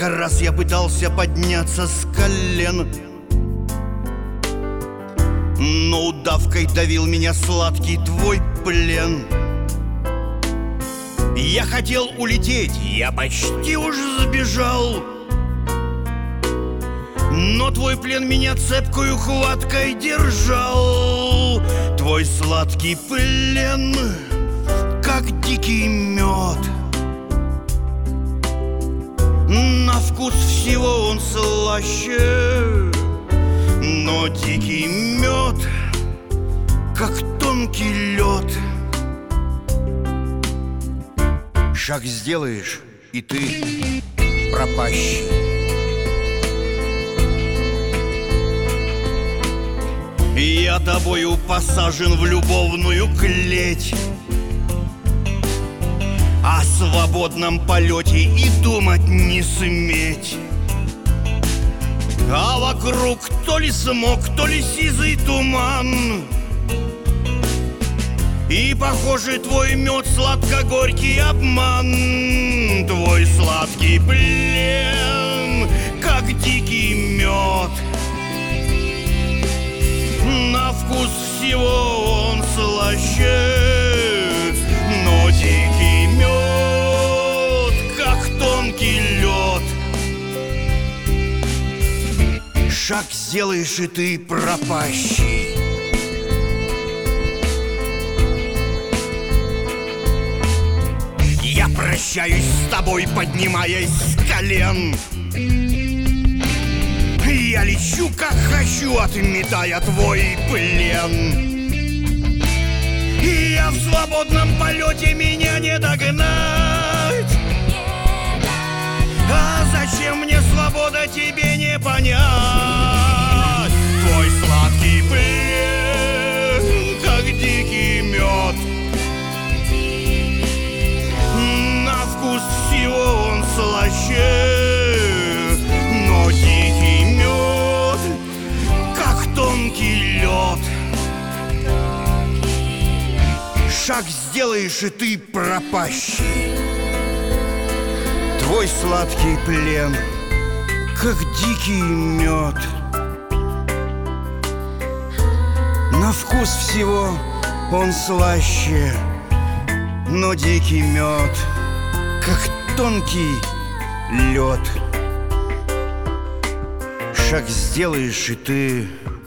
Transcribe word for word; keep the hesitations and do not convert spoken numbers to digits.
Сколько раз я пытался подняться с колен, но удавкой давил меня сладкий твой плен. Я хотел улететь, я почти уж сбежал, но твой плен меня цепкою хваткой держал. Твой сладкий плен, как дикий мед, на вкус всего он слаще, но дикий мед, как тонкий лед. Шаг сделаешь, и ты пропащий. Я тобою посажен в любовную клеть, о свободном полете и думать не сметь. А вокруг то ли смог, то ли сизый туман, и похожий твой мед сладко-горький обман. Твой сладкий плен, как дикий мед, на вкус всего он слаще, но дикий мед, как тонкий лед. Шаг сделаешь, и ты пропащий. Я прощаюсь с тобой, поднимаясь с колен. Я лечу, как хочу, отметая твой плен. И я в свободном полете, меня не догнать. А зачем мне свобода, тебе не понять. Твой сладкий плен, как дикий мед, на вкус всего он слаще, но дикий мед, как тонкий лед. Шаг сделаешь, и ты пропащий. Твой сладкий плен, как дикий мед, на вкус всего он слаще, но дикий мед, как тонкий лед. Шаг сделаешь, и ты